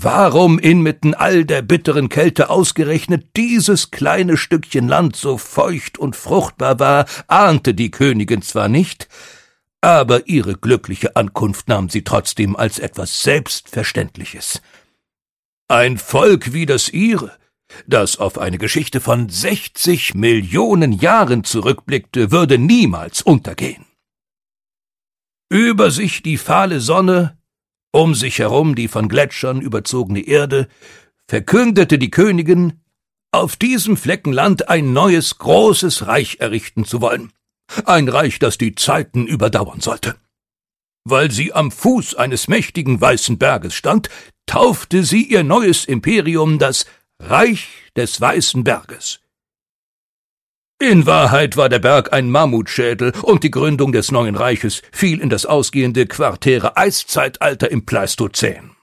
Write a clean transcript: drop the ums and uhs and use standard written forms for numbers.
Warum inmitten all der bitteren Kälte ausgerechnet dieses kleine Stückchen Land so feucht und fruchtbar war, ahnte die Königin zwar nicht, aber ihre glückliche Ankunft nahm sie trotzdem als etwas Selbstverständliches. Ein Volk wie das ihre, das auf eine Geschichte von 60 Millionen Jahren zurückblickte, würde niemals untergehen. Über sich die fahle Sonne, um sich herum die von Gletschern überzogene Erde, verkündete die Königin, auf diesem Flecken Land ein neues, großes Reich errichten zu wollen. Ein Reich, das die Zeiten überdauern sollte. Weil sie am Fuß eines mächtigen weißen Berges stand, taufte sie ihr neues Imperium das Reich des Weißen Berges. In Wahrheit war der Berg ein Mammutschädel und die Gründung des neuen Reiches fiel in das ausgehende quartäre Eiszeitalter im Pleistozän.